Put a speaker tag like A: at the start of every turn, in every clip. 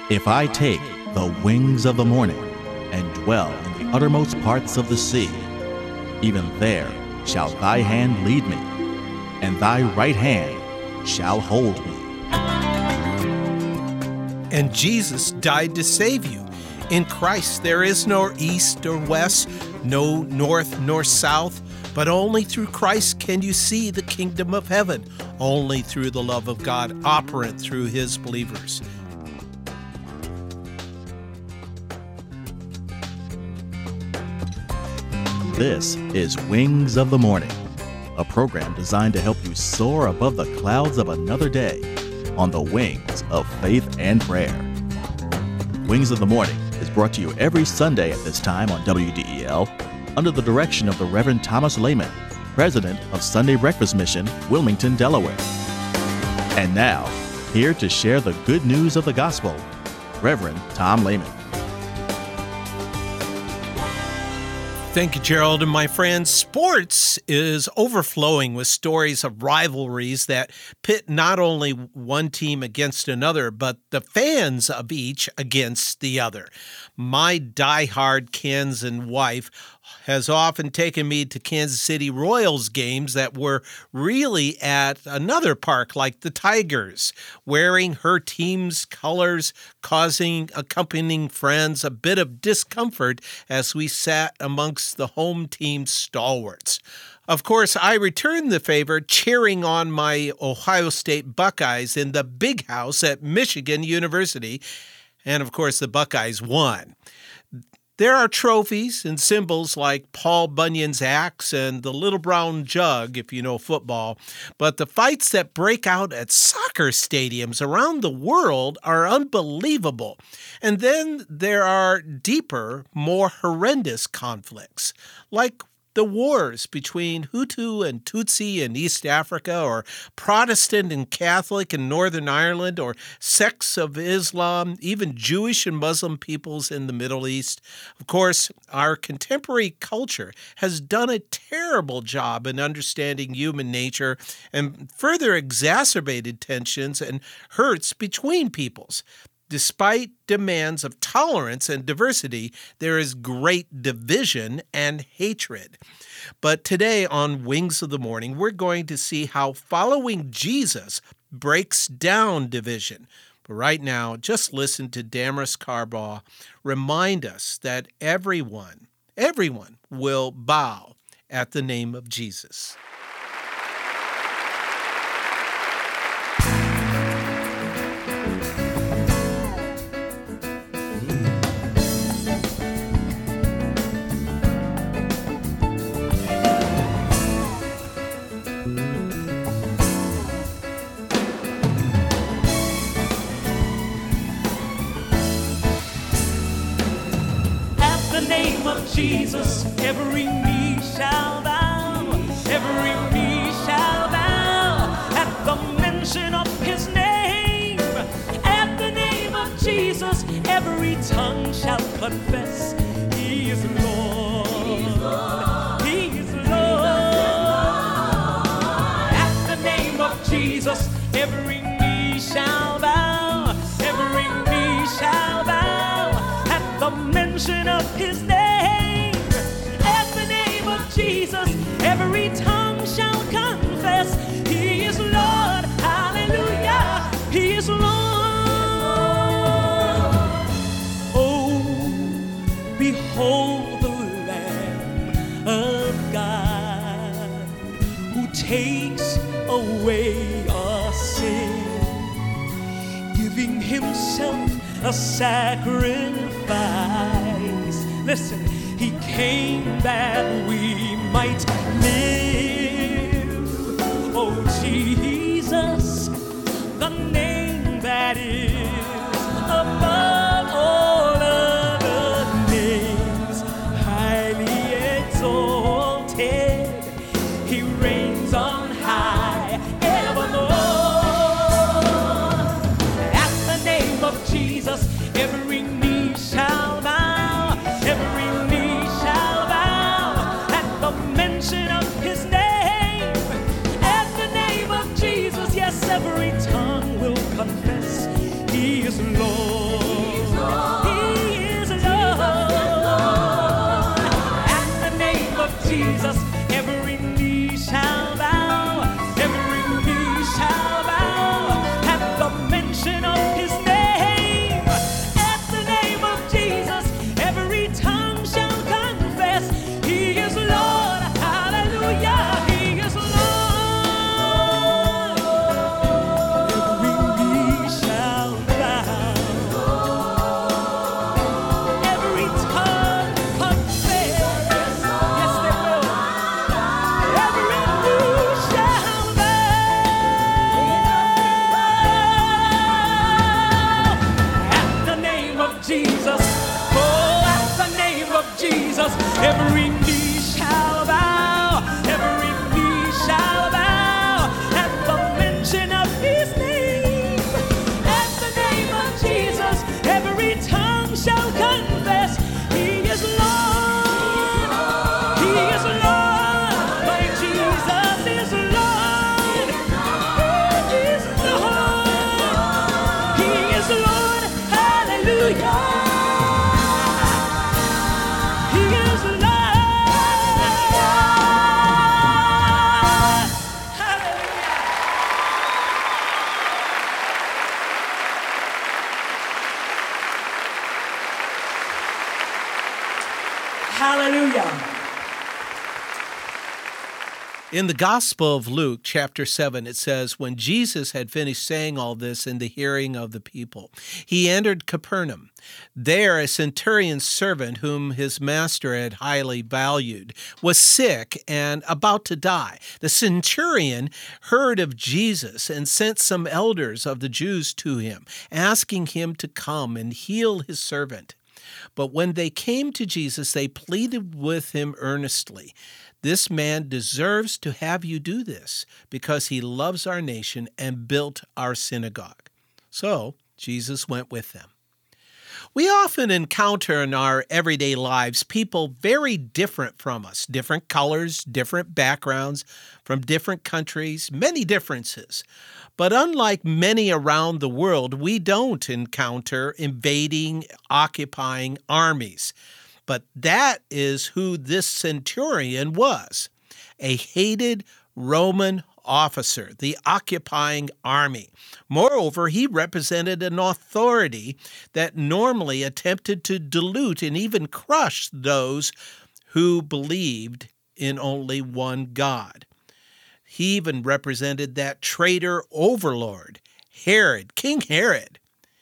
A: If I take the wings of the morning and dwell in the uttermost parts of the sea, even there shall thy hand lead me, and thy right hand shall hold me.
B: And Jesus died to save you. In Christ there is no east or west, no north nor south, but only through Christ can you see the kingdom of heaven, only through the love of God operant through his believers.
A: This is Wings of the Morning, a program designed to help you soar above the clouds of another day on the wings of faith and prayer. Wings of the Morning is brought to you every Sunday at this time on WDEL under the direction of the Reverend Thomas Lehman, President of Sunday Breakfast Mission, Wilmington, Delaware. And now, here to share the good news of the gospel, Reverend Tom Lehman.
B: Thank you, Gerald. And my friends, sports is overflowing with stories of rivalries that pit not only one team against another, but the fans of each against the other. My diehard Kansan wife has often taken me to Kansas City Royals games that were really at another park like the Tigers, wearing her team's colors, causing accompanying friends a bit of discomfort as we sat amongst the home team's stalwarts. Of course, I returned the favor cheering on my Ohio State Buckeyes in the big house at Michigan University, and of course the Buckeyes won. There are trophies and symbols like Paul Bunyan's axe and the little brown jug, if you know football, but the fights that break out at soccer stadiums around the world are unbelievable. And then there are deeper, more horrendous conflicts, like the wars between Hutu and Tutsi in East Africa, or Protestant and Catholic in Northern Ireland, or sects of Islam, even Jewish and Muslim peoples in the Middle East. Of course, our contemporary culture has done a terrible job in understanding human nature and further exacerbated tensions and hurts between peoples. Despite demands of tolerance and diversity, there is great division and hatred. But today on Wings of the Morning, we're going to see how following Jesus breaks down division. But right now, just listen to Damaris Carbaugh remind us that everyone will bow at the name of Jesus.
C: Jesus, every knee shall bow, every knee shall bow at the mention of his name. At the name of Jesus, every tongue shall confess he is Lord. He is Lord. At the name of Jesus, every knee shall bow, every knee shall bow at the mention of his name. Jesus, every tongue shall confess he is Lord. Hallelujah, he is Lord. Oh, behold the Lamb of God who takes away our sin, giving himself a sacrifice. Listen, he came that we might live. Oh, Jesus, the name that is above all other names, highly exalted, he reigns on high evermore. At the name of Jesus, every knee shall bow, every knee shall bow at the mention of his name. At the name of Jesus, yes, every tongue will confess he is Lord. Jesus, every knee shall bow, every knee shall bow at the mention of his name. At the name of Jesus, every tongue shall confess he is Lord. Hallelujah, he is Lord. Every knee shall bow, every tongue confess. Yes, they will. Every knee shall bow at the name of Jesus. Oh, at the name of Jesus, every knee shall bow, every knee shall bow at the mention of his name. At the name of Jesus, every tongue shall confess he is Lord. He is Lord. My Jesus is Lord. He is Lord. He is Lord. Hallelujah. He is Lord. Hallelujah. Hallelujah.
B: In the Gospel of Luke, chapter 7, it says, when Jesus had finished saying all this in the hearing of the people, he entered Capernaum. There a centurion's servant, whom his master had highly valued, was sick and about to die. The centurion heard of Jesus and sent some elders of the Jews to him, asking him to come and heal his servant. But when they came to Jesus, they pleaded with him earnestly, "This man deserves to have you do this, because he loves our nation and built our synagogue." So Jesus went with them. We often encounter in our everyday lives people very different from us, different colors, different backgrounds, from different countries, many differences. But unlike many around the world, we don't encounter invading, occupying armies. But that is who this centurion was, a hated Roman officer, the occupying army. Moreover, he represented an authority that normally attempted to dilute and even crush those who believed in only one God. He even represented that traitor overlord, Herod, King Herod.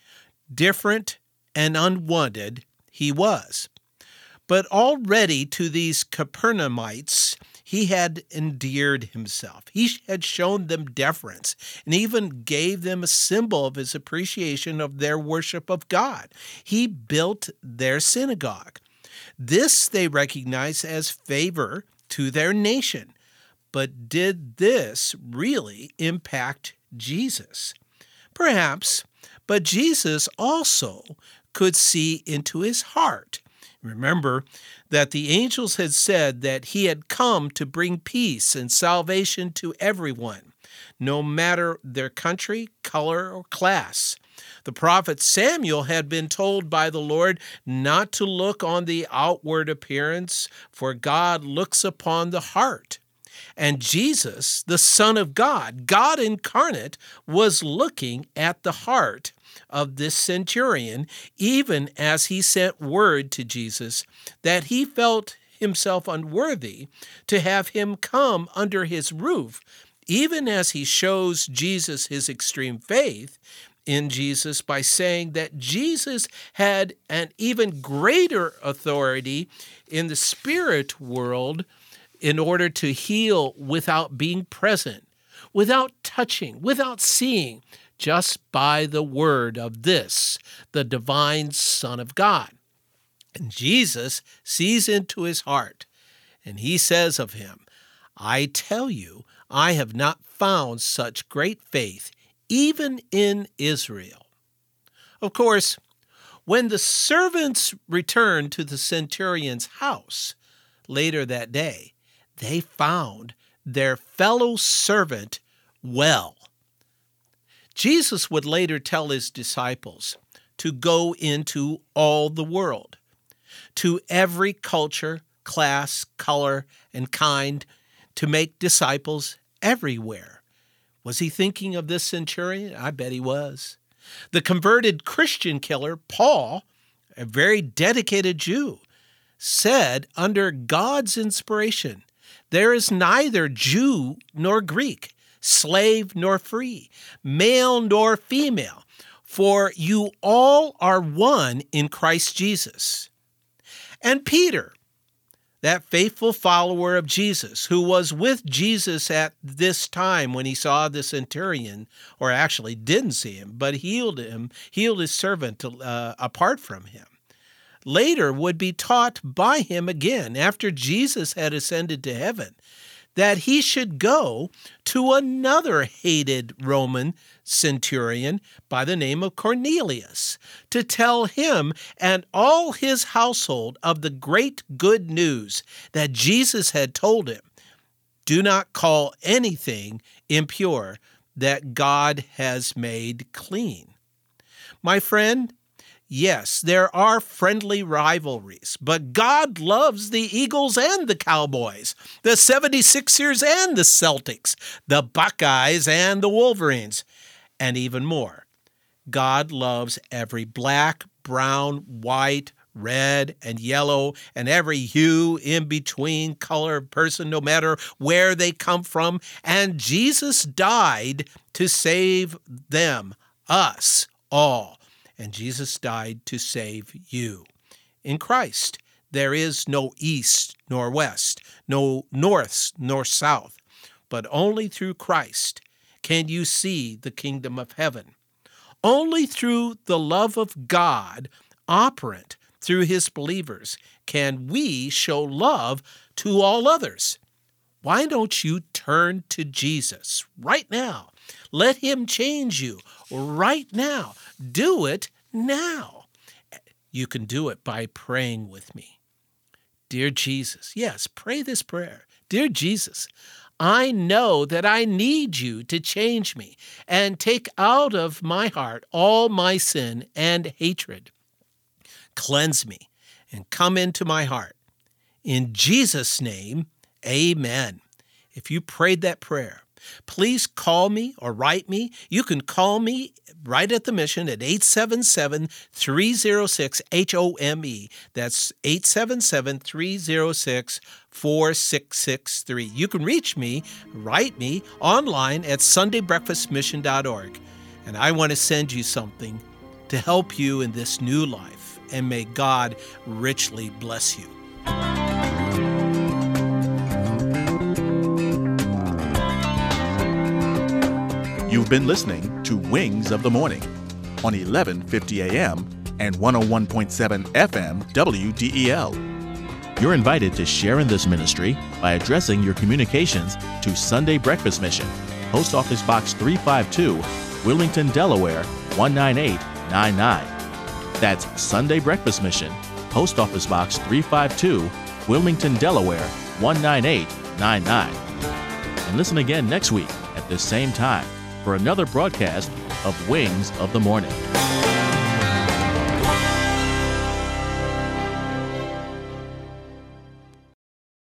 B: Different and unwanted he was. But already to these Capernaumites, he had endeared himself. He had shown them deference and even gave them a symbol of his appreciation of their worship of God. He built their synagogue. This they recognized as favor to their nation. But did this really impact Jesus? Perhaps, but Jesus also could see into his heart. Remember that the angels had said that he had come to bring peace and salvation to everyone, no matter their country, color, or class. The prophet Samuel had been told by the Lord not to look on the outward appearance, for God looks upon the heart. And Jesus, the Son of God, God incarnate, was looking at the heart of this centurion, even as he sent word to Jesus that he felt himself unworthy to have him come under his roof, even as he shows Jesus his extreme faith in Jesus by saying that Jesus had an even greater authority in the spirit world in order to heal without being present, without touching, without seeing, just by the word of this, the divine Son of God. And Jesus sees into his heart, and he says of him, "I tell you, I have not found such great faith, even in Israel." Of course, when the servants returned to the centurion's house later that day, they found their fellow servant well. Jesus would later tell his disciples to go into all the world, to every culture, class, color, and kind to make disciples everywhere. Was he thinking of this centurion? I bet he was. The converted Christian killer, Paul, a very dedicated Jew, said under God's inspiration, "There is neither Jew nor Greek, slave nor free, male nor female, for you all are one in Christ Jesus." And Peter, that faithful follower of Jesus, who was with Jesus at this time when he saw the centurion, or actually didn't see him, but healed his servant apart from him, later would be taught by him again after Jesus had ascended to heaven that he should go to another hated Roman centurion by the name of Cornelius to tell him and all his household of the great good news that Jesus had told him. Do not call anything impure that God has made clean. My friend, yes, there are friendly rivalries, but God loves the Eagles and the Cowboys, the 76ers and the Celtics, the Buckeyes and the Wolverines, and even more. God loves every black, brown, white, red, and yellow, and every hue in between color person, no matter where they come from, and Jesus died to save them, us all. And Jesus died to save you. In Christ, there is no east nor west, no north nor south, but only through Christ can you see the kingdom of heaven. Only through the love of God operant through his believers can we show love to all others. Why don't you turn to Jesus right now? Let him change you right now. Do it now. You can do it by praying with me. Dear Jesus, yes, pray this prayer. Dear Jesus, I know that I need you to change me and take out of my heart all my sin and hatred. Cleanse me and come into my heart. In Jesus' name, amen. If you prayed that prayer, please call me or write me. You can call me right at the mission at 877-306-HOME. That's 877-306-4663. You can reach me, write me online at sundaybreakfastmission.org. And I want to send you something to help you in this new life. And may God richly bless you.
A: You've been listening to Wings of the Morning on 1150 AM and 101.7 FM WDEL. You're invited to share in this ministry by addressing your communications to Sunday Breakfast Mission, Post Office Box 352, Wilmington, Delaware 19899. That's Sunday Breakfast Mission, Post Office Box 352, Wilmington, Delaware 19899. And listen again next week at this same time for another broadcast of Wings of the Morning.